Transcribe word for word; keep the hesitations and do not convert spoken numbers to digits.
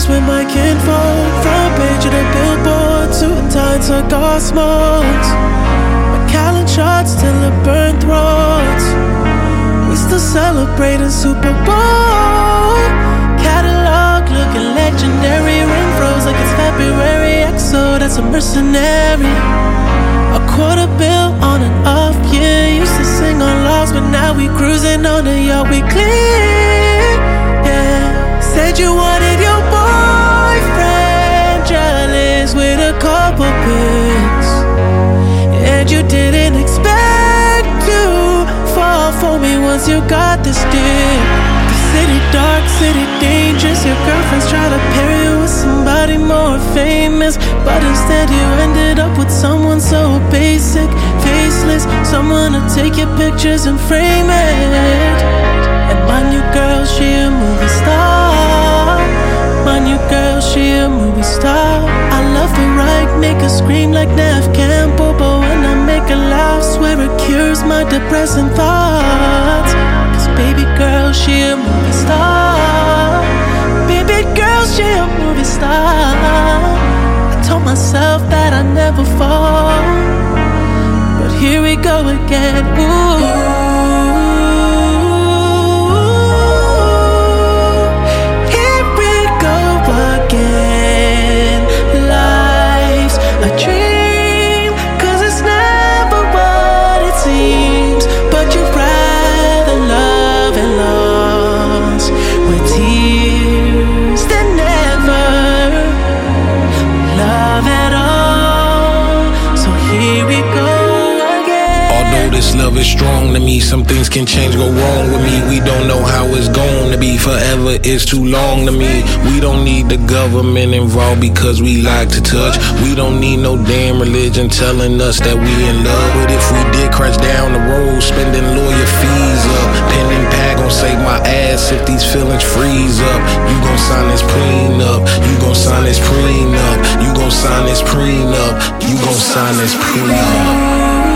pictures with my kinfolk. Front page of the billboard, suit and tie, cigar smokes. Macallan shots till it burned throats. We still celebrating Super Bowl. Catalog looking legendary. Ring froze like it's February. X O, that's a mercenary. A quarter bill on and off, yeah. Used to sing on logs, but now we cruising on the yacht. We clear, yeah. Said you wanted your boyfriend jealous with a couple pics, and you didn't expect to fall for me once you got this dick. The city dark, city dangerous. Your girlfriends try to pair you with somebody more famous, but instead you ended up with someone so basic, faceless. Someone to take your pictures and frame it. And my new girl, she a movie star. My new girl, she a movie star. I love her right, make her scream like Nev Campbell, but when I make her laugh, swear it cures my depressing thoughts. Cause baby girl, she a movie star. Baby girl, she a movie star. I told myself that I'd never fall, but here we go again. Ooh. This love is strong to me. Some things can change, go wrong with me. We don't know how it's going to be. Forever is too long to me. We don't need the government involved because we like to touch. We don't need no damn religion telling us that we in love. But if we did crash down the road, spending lawyer fees up, pen and pad gon' save my ass if these feelings freeze up. You gon' sign this prenup. You gon' sign this prenup. You gon' sign this prenup. You gon' sign this prenup.